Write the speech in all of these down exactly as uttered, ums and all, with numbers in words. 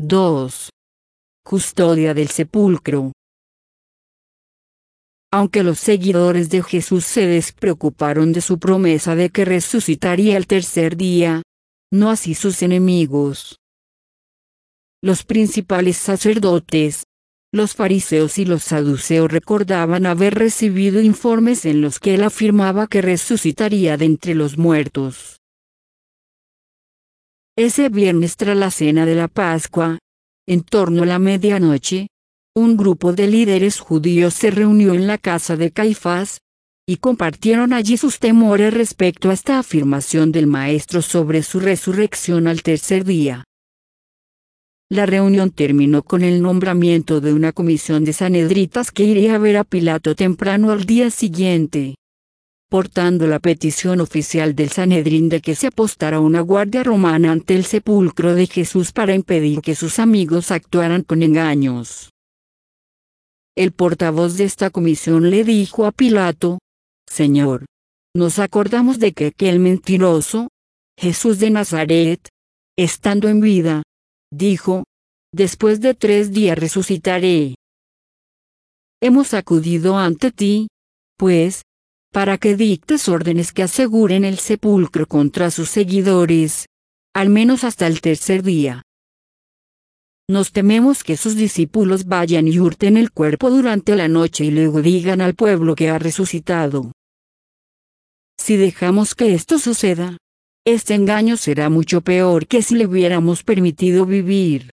dos. Custodia del sepulcro. Aunque los seguidores de Jesús se despreocuparon de su promesa de que resucitaría el tercer día, no así sus enemigos. Los principales sacerdotes, los fariseos y los saduceos recordaban haber recibido informes en los que él afirmaba que resucitaría de entre los muertos. Ese viernes tras la cena de la Pascua, en torno a la medianoche, un grupo de líderes judíos se reunió en la casa de Caifás, y compartieron allí sus temores respecto a esta afirmación del Maestro sobre su resurrección al tercer día. La reunión terminó con el nombramiento de una comisión de sanhedritas que iría a ver a Pilato temprano al día siguiente, portando la petición oficial del Sanedrín de que se apostara una guardia romana ante el sepulcro de Jesús para impedir que sus amigos actuaran con engaños. El portavoz de esta comisión le dijo a Pilato: «Señor, nos acordamos de que aquel mentiroso, Jesús de Nazaret, estando en vida, dijo: después de tres días resucitaré. Hemos acudido ante ti, pues, para que dictes órdenes que aseguren el sepulcro contra sus seguidores, al menos hasta el tercer día. Nos tememos que sus discípulos vayan y hurten el cuerpo durante la noche y luego digan al pueblo que ha resucitado. Si dejamos que esto suceda, este engaño será mucho peor que si le hubiéramos permitido vivir».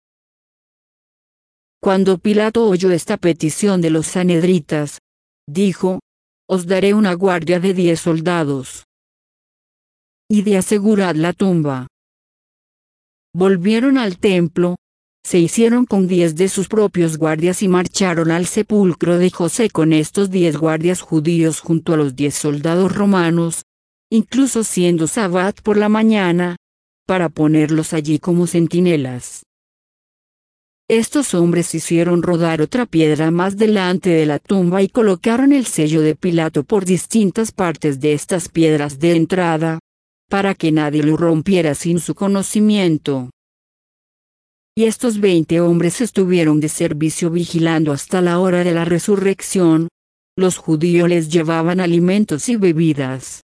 Cuando Pilato oyó esta petición de los sanhedritas, dijo: «Os daré una guardia de diez soldados. Y de asegurad la tumba». Volvieron al templo, se hicieron con diez de sus propios guardias y marcharon al sepulcro de José con estos diez guardias judíos junto a los diez soldados romanos, incluso siendo sabbat por la mañana, para ponerlos allí como centinelas. Estos hombres hicieron rodar otra piedra más delante de la tumba y colocaron el sello de Pilato por distintas partes de estas piedras de entrada, para que nadie lo rompiera sin su conocimiento. Y estos veinte hombres estuvieron de servicio vigilando hasta la hora de la resurrección. Los judíos les llevaban alimentos y bebidas.